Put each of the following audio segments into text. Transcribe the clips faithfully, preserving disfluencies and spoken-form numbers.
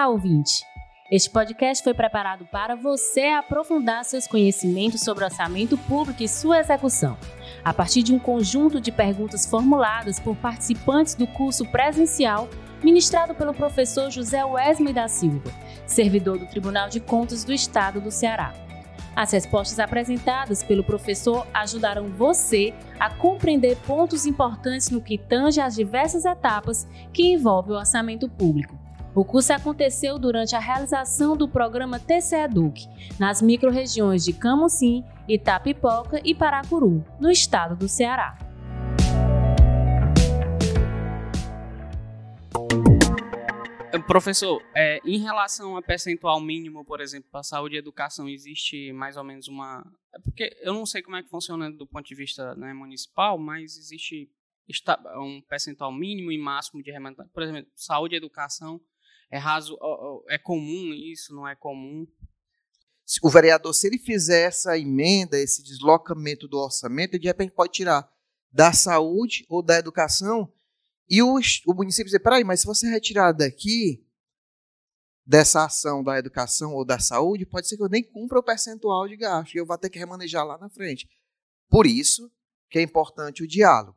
Olá, ouvinte! Este podcast foi preparado para você aprofundar seus conhecimentos sobre orçamento público e sua execução, a partir de um conjunto de perguntas formuladas por participantes do curso presencial ministrado pelo professor José Wesley da Silva, servidor do Tribunal de Contas do Estado do Ceará. As respostas apresentadas pelo professor ajudarão você a compreender pontos importantes no que tange às diversas etapas que envolvem o orçamento público. O curso aconteceu durante a realização do programa T C E D U C, nas microrregiões de Camusim, Itapipoca e Paracuru, no estado do Ceará. Professor, é, em relação a percentual mínimo, por exemplo, para saúde e educação, existe mais ou menos uma... É porque eu não sei como é que funciona do ponto de vista, né, municipal, mas existe um percentual mínimo e máximo de remanente. Por exemplo, saúde e educação, é, raso, é comum isso, não é comum? O vereador, se ele fizer essa emenda, esse deslocamento do orçamento, ele de repente pode tirar da saúde ou da educação. E o, o município dizer, peraí, mas se você retirar daqui, dessa ação da educação ou da saúde, pode ser que eu nem cumpra o percentual de gasto, e eu vou ter que remanejar lá na frente. Por isso que é importante o diálogo.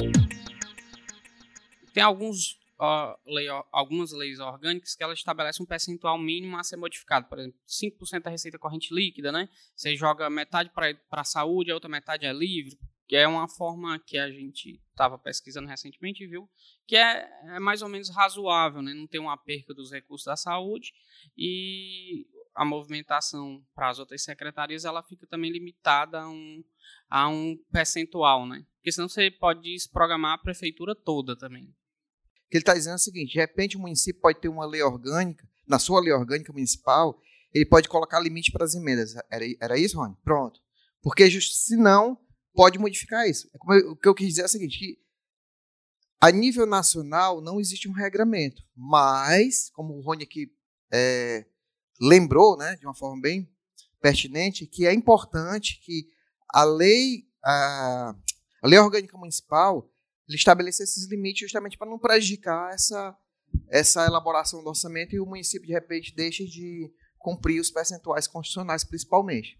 Tem alguns, uh, lei, algumas leis orgânicas que elas estabelecem um percentual mínimo a ser modificado. Por exemplo, cinco por cento da receita corrente líquida, né? Você joga metade para a saúde, a outra metade é livre, que é uma forma que a gente estava pesquisando recentemente e viu que é, é mais ou menos razoável, né? Não tem uma perca dos recursos da saúde e a movimentação para as outras secretarias ela fica também limitada a um, a um percentual, né? Porque senão você pode desprogramar a prefeitura toda também. O que ele está dizendo é o seguinte, de repente o município pode ter uma lei orgânica, na sua lei orgânica municipal, ele pode colocar limite para as emendas. Era, era isso, Rony? Pronto. Porque senão pode modificar isso. O que eu quis dizer é o seguinte, que a nível nacional não existe um regramento, mas, como o Rony aqui é, lembrou, né, de uma forma bem pertinente, que é importante que a lei, a, a lei orgânica municipal ele estabeleça esses limites justamente para não prejudicar essa, essa elaboração do orçamento e o município, de repente, deixe de cumprir os percentuais constitucionais, principalmente.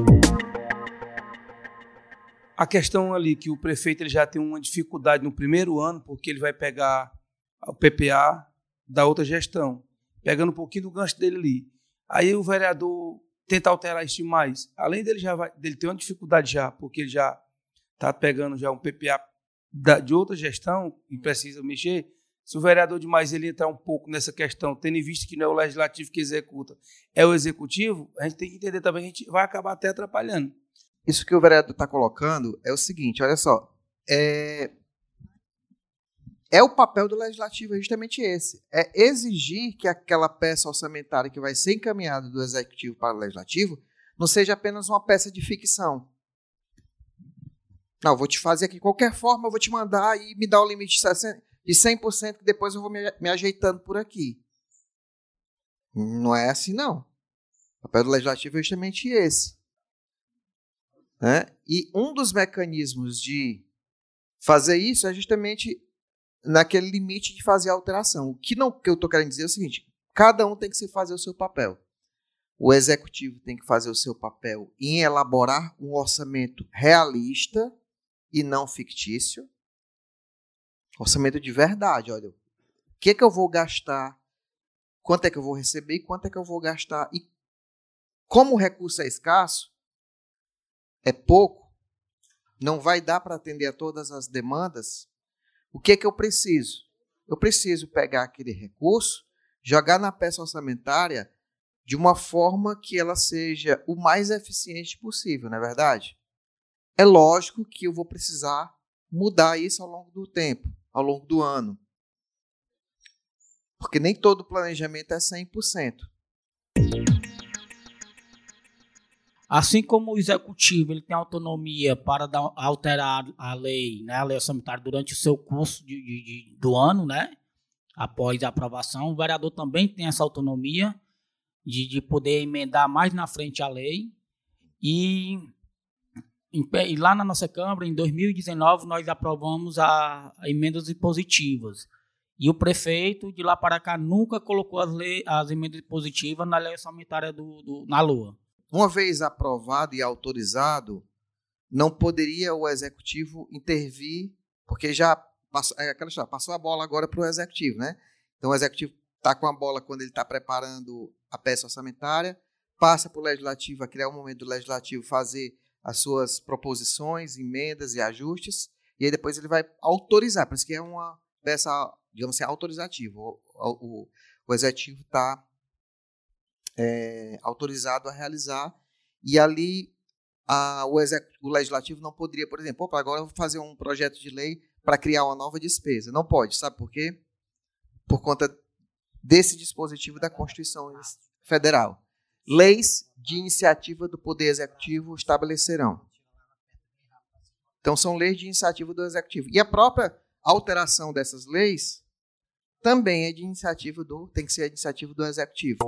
A questão ali que o prefeito ele já tem uma dificuldade no primeiro ano, porque ele vai pegar o P P A da outra gestão, pegando um pouquinho do gancho dele ali. Aí o vereador tenta alterar isso demais. Além dele, já vai, dele ter uma dificuldade já, porque ele já está pegando já um P P A da, de outra gestão e precisa mexer, se o vereador demais ele entrar um pouco nessa questão, tendo em vista que não é o legislativo que executa, é o executivo, a gente tem que entender também que a gente vai acabar até atrapalhando. Isso que o vereador está colocando é o seguinte, olha só, é, é o papel do legislativo, é justamente esse, é exigir que aquela peça orçamentária que vai ser encaminhada do executivo para o legislativo não seja apenas uma peça de ficção. Não, vou te fazer aqui de qualquer forma, eu vou te mandar e me dar o limite de cem por cento que depois eu vou me, me ajeitando por aqui. Não é assim, não. O papel do legislativo é justamente esse. Né? E um dos mecanismos de fazer isso é justamente naquele limite de fazer a alteração. O que, não, que eu estou querendo dizer é o seguinte, cada um tem que fazer o seu papel. O executivo tem que fazer o seu papel em elaborar um orçamento realista e não fictício. Orçamento de verdade, olha, o que é que eu vou gastar, quanto é que eu vou receber e quanto é que eu vou gastar. E como o recurso é escasso, é pouco, não vai dar para atender a todas as demandas, o que é que eu preciso? Eu preciso pegar aquele recurso, jogar na peça orçamentária de uma forma que ela seja o mais eficiente possível, não é verdade? É lógico que eu vou precisar mudar isso ao longo do tempo, ao longo do ano. Porque nem todo planejamento é cem por cento. Assim como o executivo ele tem autonomia para dar, alterar a lei, né, a lei orçamentária durante o seu curso de, de, de, do ano, né, após a aprovação, o vereador também tem essa autonomia de, de poder emendar mais na frente a lei. E, em, e lá na nossa Câmara, em dois mil e dezenove, nós aprovamos a, a emendas impositivas. E o prefeito, de lá para cá, nunca colocou as, leis, as emendas positivas na lei orçamentária do, do, na Lua. Uma vez aprovado e autorizado, não poderia o executivo intervir, porque já passou, é aquela história, passou a bola agora para o executivo, né? Então o executivo está com a bola quando ele está preparando a peça orçamentária, passa para o legislativo, a criar um momento do legislativo fazer as suas proposições, emendas e ajustes, e aí depois ele vai autorizar, por isso que é uma peça, digamos assim, autorizativa. O, o, o executivo está é, autorizado a realizar, e ali a, o, o legislativo não poderia, por exemplo, opa, agora eu vou fazer um projeto de lei para criar uma nova despesa. Não pode, sabe por quê? Por conta desse dispositivo da Constituição Federal. Leis de iniciativa do Poder Executivo estabelecerão. Então, são leis de iniciativa do Executivo. E a própria alteração dessas leis também é de iniciativa do, tem que ser a iniciativa do Executivo.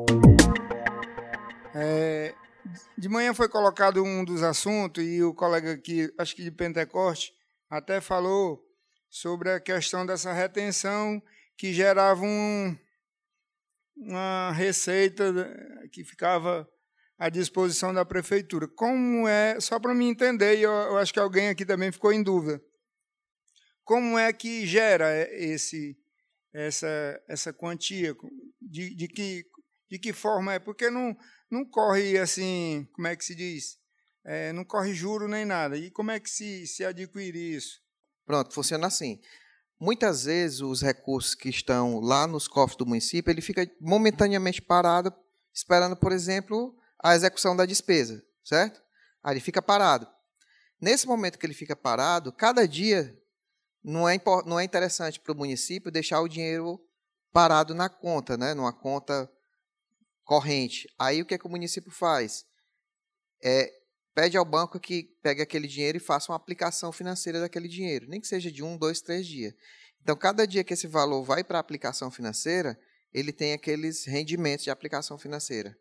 É, de manhã foi colocado um dos assuntos, e o colega aqui, acho que de Pentecoste, até falou sobre a questão dessa retenção que gerava um, uma receita que ficava à disposição da prefeitura. Como é, só para me entender, e eu, eu acho que alguém aqui também ficou em dúvida, como é que gera esse, essa, essa quantia? De, de, que, de que forma é? Porque não, não corre assim, como é que se diz? É, não corre juro nem nada. E como é que se, se adquire isso? Pronto, funciona assim. Muitas vezes os recursos que estão lá nos cofres do município, ele fica momentaneamente parado, esperando, por exemplo, a execução da despesa, certo? Aí ele fica parado. Nesse momento que ele fica parado, cada dia não é, não é interessante para o município deixar o dinheiro parado na conta, né? Numa conta corrente. Aí o que, é que o município faz? É, pede ao banco que pegue aquele dinheiro e faça uma aplicação financeira daquele dinheiro, nem que seja de um, dois, três dias. Então, cada dia que esse valor vai para a aplicação financeira, ele tem aqueles rendimentos de aplicação financeira.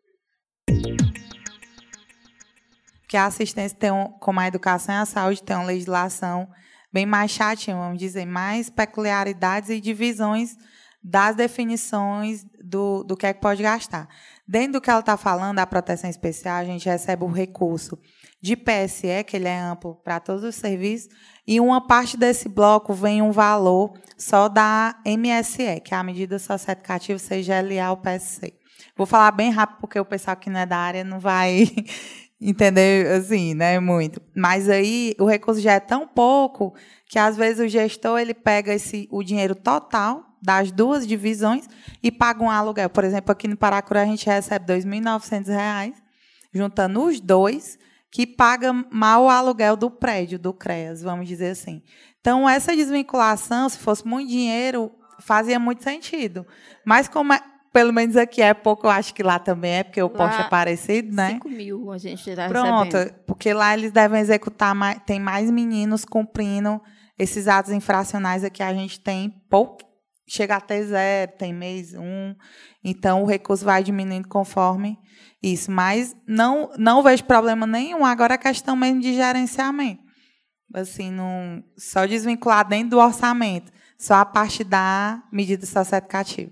Porque a assistência, tem um, como a educação e a saúde, tem uma legislação bem mais chatinha, vamos dizer, mais peculiaridades e divisões das definições do, do que é que pode gastar. Dentro do que ela está falando, da proteção especial, a gente recebe o recurso de P S E, que ele é amplo para todos os serviços, e uma parte desse bloco vem um valor só da M S E, que é a medida socioeducativa C G L A, o P S C. Vou falar bem rápido, porque o pessoal que não é da área não vai entender assim, né, muito. Mas aí o recurso já é tão pouco que, às vezes, o gestor ele pega esse, o dinheiro total das duas divisões e paga um aluguel. Por exemplo, aqui no Paracuru a gente recebe dois mil e novecentos reais, juntando os dois, que paga mal o aluguel do prédio, do CREAS, vamos dizer assim. Então, essa desvinculação, se fosse muito dinheiro, fazia muito sentido. Mas como é, pelo menos aqui é pouco, eu acho que lá também é, porque o poste é parecido, né? cinco mil a gente está Pronto, recebendo. porque lá eles devem executar, mais, tem mais meninos cumprindo esses atos infracionais aqui, a gente tem pouco, chega até zero, tem mês um, então o recurso vai diminuindo conforme isso. Mas não, não vejo problema nenhum, agora a questão mesmo de gerenciamento. Assim, não, só desvincular dentro do orçamento, só a parte da medida socioeducativa.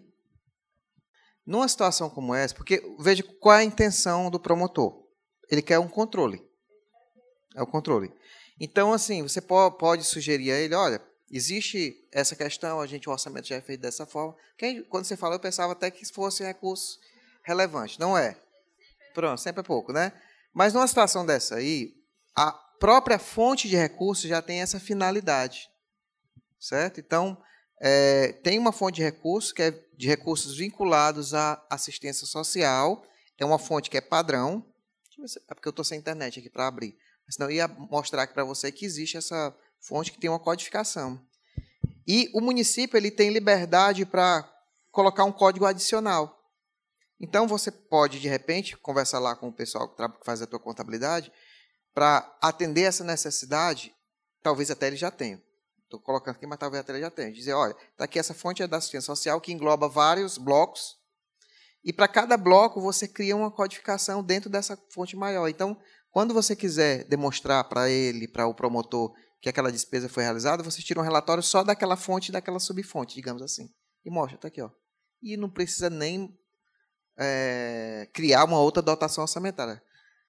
Numa situação como essa, porque veja qual é a intenção do promotor. Ele quer um controle. É o controle. Então, assim, você pode sugerir a ele, olha, existe essa questão, a gente, o orçamento já é feito dessa forma. Quem, quando você falou, eu pensava até que fosse recurso relevante. Não é. Pronto, sempre é pouco, né? Mas numa situação dessa aí, a própria fonte de recursos já tem essa finalidade. Certo? Então, é, tem uma fonte de recursos, que é de recursos vinculados à assistência social. É uma fonte que é padrão. É porque eu estou sem internet aqui para abrir. Senão eu ia mostrar aqui para você que existe essa fonte que tem uma codificação. E o município ele tem liberdade para colocar um código adicional. Então, você pode, de repente, conversar lá com o pessoal que faz a tua contabilidade para atender essa necessidade, talvez até ele já tenha. Estou colocando aqui, mas talvez até ele já tenha. Dizer, olha, está aqui essa fonte da assistência social que engloba vários blocos, e para cada bloco você cria uma codificação dentro dessa fonte maior. Então, quando você quiser demonstrar para ele, para o promotor, que aquela despesa foi realizada, você tira um relatório só daquela fonte e daquela subfonte, digamos assim. e mostra, tá aqui, ó. E não precisa nem é, criar uma outra dotação orçamentária.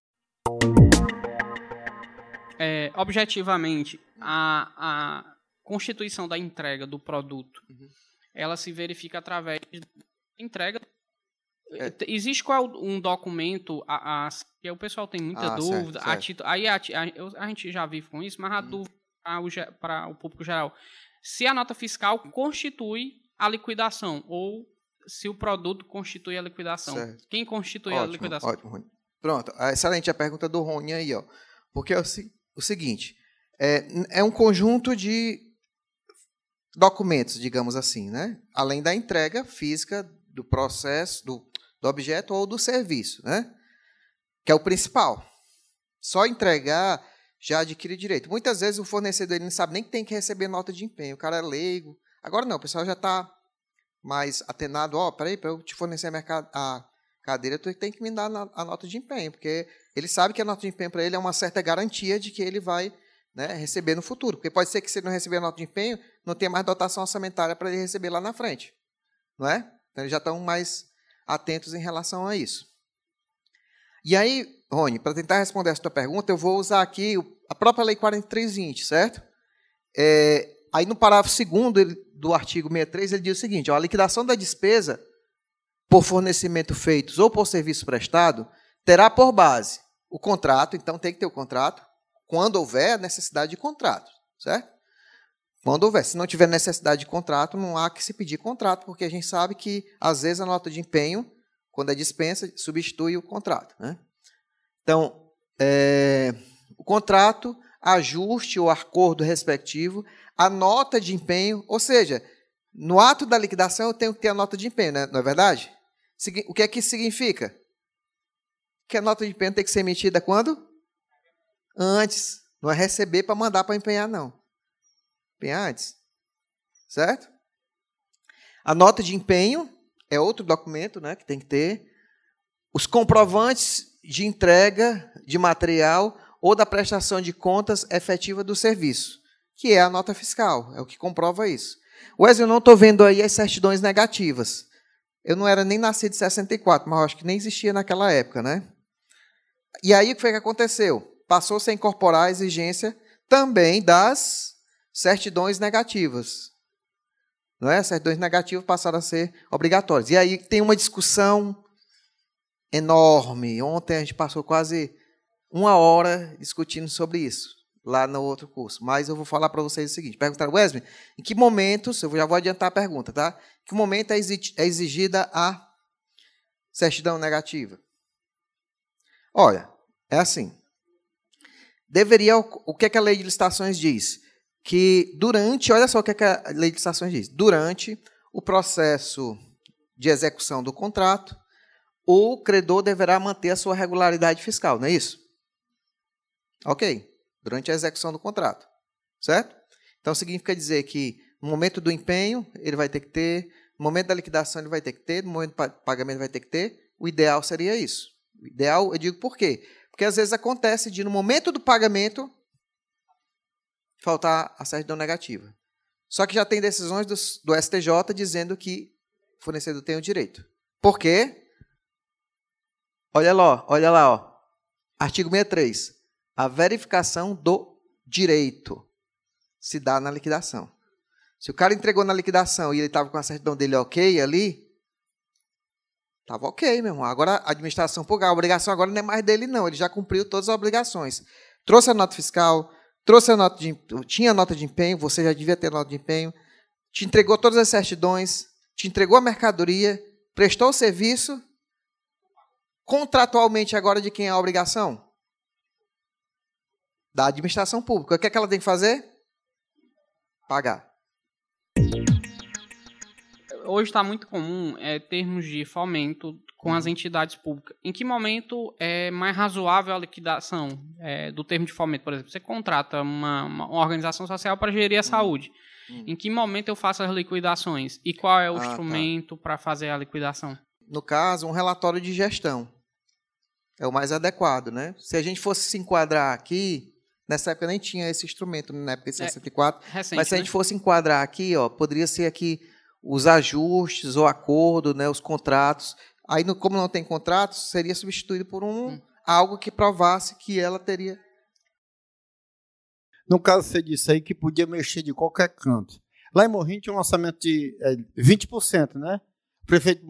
É, objetivamente, a, a constituição da entrega do produto, uhum. ela se verifica através da entrega. É. Existe qual um documento, a, a, que o pessoal tem muita ah, dúvida, certo, certo. A tito, aí a, a, a gente já vive com isso, mas a hum. dúvida para o, o público geral, se a nota fiscal constitui a liquidação, ou se o produto constitui a liquidação. Certo. Quem constitui ótimo, a liquidação? Ótimo, Rony. Pronto, excelente a pergunta do Rony aí, ó. Porque é o, o seguinte, é, é um conjunto de documentos, digamos assim, né? Além da entrega física do processo, do, do objeto ou do serviço, né? Que é o principal. Só entregar já adquire direito. Muitas vezes o fornecedor ele não sabe nem que tem que receber nota de empenho. O cara é leigo. Agora não, o pessoal já está mais atenado. Ó, oh, peraí, para eu te fornecer a, minha, a cadeira, tu tem que me dar a nota de empenho, porque ele sabe que a nota de empenho para ele é uma certa garantia de que ele vai, né, receber no futuro. Porque pode ser que se ele não receber a nota de empenho, não tenha mais dotação orçamentária para ele receber lá na frente. Não é? Então, eles já estão mais atentos em relação a isso. E aí, Rony, para tentar responder essa tua pergunta, eu vou usar aqui a própria Lei quarenta e três vinte, certo? É, aí, no parágrafo segundo do artigo sessenta e três, ele diz o seguinte, ó, a liquidação da despesa por fornecimento feitos ou por serviço prestado terá por base o contrato, então tem que ter o contrato, quando houver a necessidade de contrato, certo? Quando houver. Se não tiver necessidade de contrato, não há que se pedir contrato, porque a gente sabe que, às vezes, a nota de empenho, quando é dispensa, substitui o contrato, né? Então, é, o contrato, ajuste ou acordo respectivo, a nota de empenho, ou seja, no ato da liquidação eu tenho que ter a nota de empenho, né? Não é verdade? O que é que isso significa? Que a nota de empenho tem que ser emitida quando? Antes. Não é receber para mandar para empenhar, não. Empenhar antes. Certo? A nota de empenho é outro documento, né, que tem que ter. Os comprovantes de entrega de material ou da prestação de contas efetiva do serviço, que é a nota fiscal, é o que comprova isso. Wesley, eu não estou vendo aí as certidões negativas. Eu não era nem nascido em sessenta e quatro, mas eu acho que nem existia naquela época, né? E aí, o que foi que aconteceu? Passou-se a incorporar a exigência também das certidões negativas. Não é? As certidões negativas passaram a ser obrigatórias. E aí tem uma discussão enorme. Ontem a gente passou quase uma hora discutindo sobre isso, lá no outro curso. Mas eu vou falar para vocês o seguinte. Perguntaram, Wesley, em que momentos, eu já vou adiantar a pergunta, tá? Em que momento é exigida a certidão negativa? Olha, é assim. Deveria, o que, é que a lei de licitações diz? Que durante, olha só o que, é que a lei de licitações diz, durante o processo de execução do contrato, o credor deverá manter a sua regularidade fiscal, não é isso? Ok, durante a execução do contrato, certo? Então, significa dizer que no momento do empenho, ele vai ter que ter, no momento da liquidação, ele vai ter que ter, no momento do pagamento, vai ter que ter, o ideal seria isso. O ideal, eu digo por quê? Porque às vezes acontece de, no momento do pagamento, faltar a certidão negativa. Só que já tem decisões do, do S T J dizendo que o fornecedor tem o direito. Por quê? Olha lá, olha lá, ó. Artigo sessenta e três. A verificação do direito se dá na liquidação. Se o cara entregou na liquidação e ele estava com a certidão dele ok ali, estava ok, meu irmão. Agora a administração pública, a obrigação agora não é mais dele, não. Ele já cumpriu todas as obrigações. Trouxe a nota fiscal, trouxe a nota de, tinha a nota de empenho, você já devia ter a nota de empenho, te entregou todas as certidões, te entregou a mercadoria, prestou o serviço. Contratualmente agora de quem é a obrigação? Da administração pública. O que é que ela tem que fazer? Pagar. Hoje está muito comum é, termos de fomento com as entidades públicas. Em que momento é mais razoável a liquidação é, do termo de fomento? Por exemplo, você contrata uma, uma organização social para gerir a saúde. Hum. Em que momento eu faço as liquidações? E qual é o ah, instrumento tá. para fazer a liquidação? No caso, um relatório de gestão. É o mais adequado, né? Se a gente fosse se enquadrar aqui, nessa época nem tinha esse instrumento, na época de sessenta e quatro, é, recente, mas se a gente né? fosse enquadrar aqui, ó, poderia ser aqui os ajustes, o acordo, né, os contratos. Aí, no, como não tem contratos, seria substituído por um, hum. algo que provasse que ela teria... No caso, você disse aí que podia mexer de qualquer canto. Lá em Morrinho tinha um orçamento de é, vinte por cento, né? O prefeito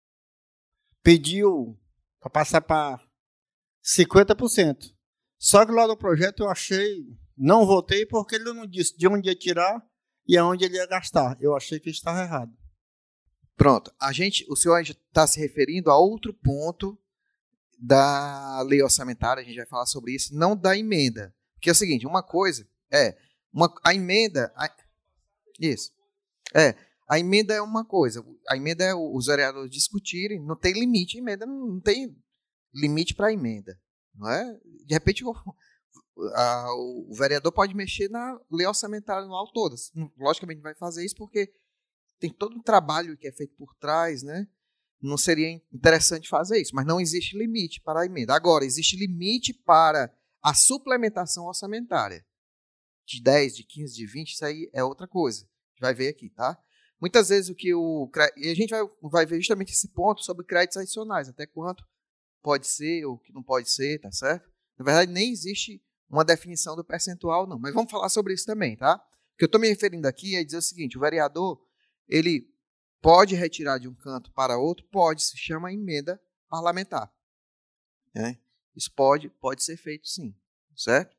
pediu para passar para cinquenta por cento. Só que lá no projeto eu achei, não votei porque ele não disse de onde ia tirar e aonde ele ia gastar. Eu achei que estava errado. Pronto. A gente, o senhor está se referindo a outro ponto da lei orçamentária, a gente vai falar sobre isso, não da emenda. Porque é o seguinte, uma coisa é, uma, a emenda... A, isso. É, a emenda é uma coisa, a emenda é os vereadores discutirem, não tem limite, a emenda não, não tem limite para a emenda, não é? De repente, o, a, o vereador pode mexer na lei orçamentária anual toda. Logicamente, vai fazer isso porque tem todo um trabalho que é feito por trás, né? Não seria interessante fazer isso, mas não existe limite para a emenda. Agora, existe limite para a suplementação orçamentária. De dez, de quinze, de vinte, isso aí é outra coisa. A gente vai ver aqui, tá? Muitas vezes o que o... E a gente vai, vai ver justamente esse ponto sobre créditos adicionais, até quanto pode ser ou que não pode ser, tá certo? Na verdade, nem existe uma definição do percentual, não. Mas vamos falar sobre isso também, tá? O que eu estou me referindo aqui é dizer o seguinte, o vereador, ele pode retirar de um canto para outro, pode, se chama emenda parlamentar. Né? Isso pode, pode ser feito sim, certo?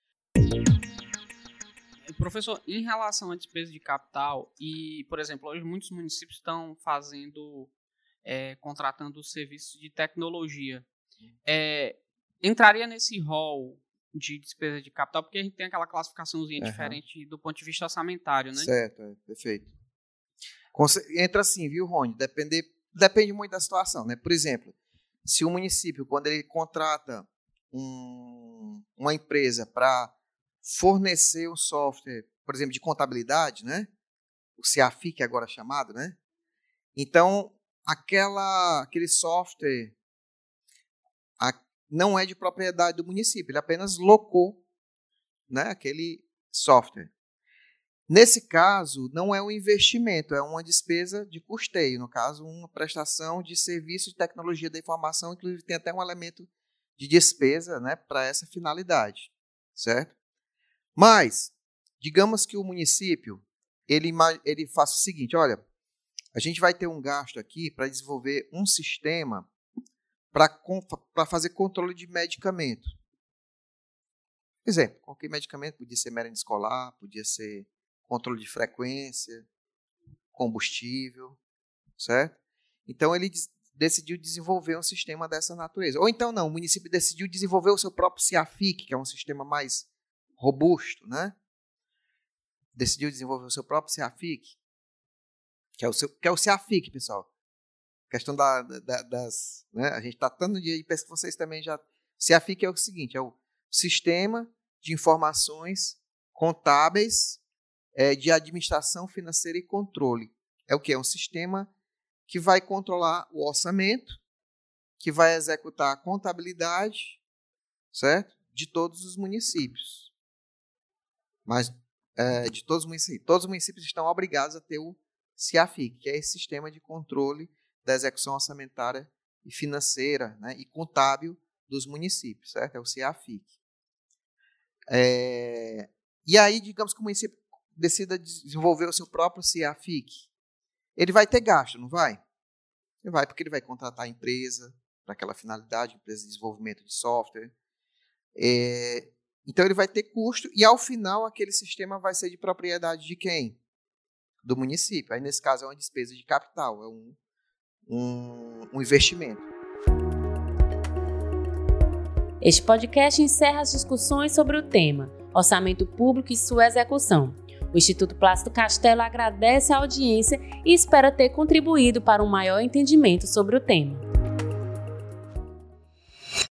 Professor, em relação à despesa de capital, e, por exemplo, hoje muitos municípios estão fazendo, é, contratando serviços de tecnologia. É, entraria nesse rol de despesa de capital, porque a gente tem aquela classificaçãozinha uhum. diferente do ponto de vista orçamentário, né? Certo, é, perfeito. Entra assim, viu, Rony? Depende, depende muito da situação, né? Por exemplo, se o município, quando ele contrata um, uma empresa para fornecer um software, por exemplo, de contabilidade, né? O CIAFIC agora chamado, né? Então, aquela, aquele software a, não é de propriedade do município, ele apenas locou, né, aquele software. Nesse caso, não é um investimento, é uma despesa de custeio, no caso, uma prestação de serviço de tecnologia da informação, inclusive tem até um elemento de despesa, né, para essa finalidade, certo? Mas, digamos que o município, ele, ele faça o seguinte, olha, a gente vai ter um gasto aqui para desenvolver um sistema para fazer controle de medicamento. Por exemplo, qualquer medicamento, podia ser merenda escolar, podia ser controle de frequência, combustível, certo? Então, ele decidiu desenvolver um sistema dessa natureza. Ou então, não, o município decidiu desenvolver o seu próprio CIAFIC, que é um sistema mais robusto, né? Decidiu desenvolver o seu próprio CIAFIC, que é o, seu, que é o CIAFIC, pessoal. A questão da, da, das... Né? A gente está tanto dia e penso que vocês também já... CIAFIC é o seguinte, é o Sistema de Informações Contábeis é, de Administração Financeira e Controle. É o que? É um sistema que vai controlar o orçamento, que vai executar a contabilidade, certo? De todos os municípios. Mas é, de todos os municípios. Todos os municípios estão obrigados a ter o CIAFIC, que é esse sistema de controle da execução orçamentária e financeira, né, e contábil dos municípios, certo? É o CIAFIC. É, e aí, digamos que o município decida desenvolver o seu próprio CIAFIC. Ele vai ter gasto, não vai? Ele vai, porque ele vai contratar a empresa para aquela finalidade, empresa de desenvolvimento de software. É, então, ele vai ter custo e, ao final, aquele sistema vai ser de propriedade de quem? Do município. Aí, nesse caso, é uma despesa de capital, é um, um, um investimento. Este podcast encerra as discussões sobre o tema Orçamento Público e sua execução. O Instituto Plácido Castelo agradece a audiência e espera ter contribuído para um maior entendimento sobre o tema.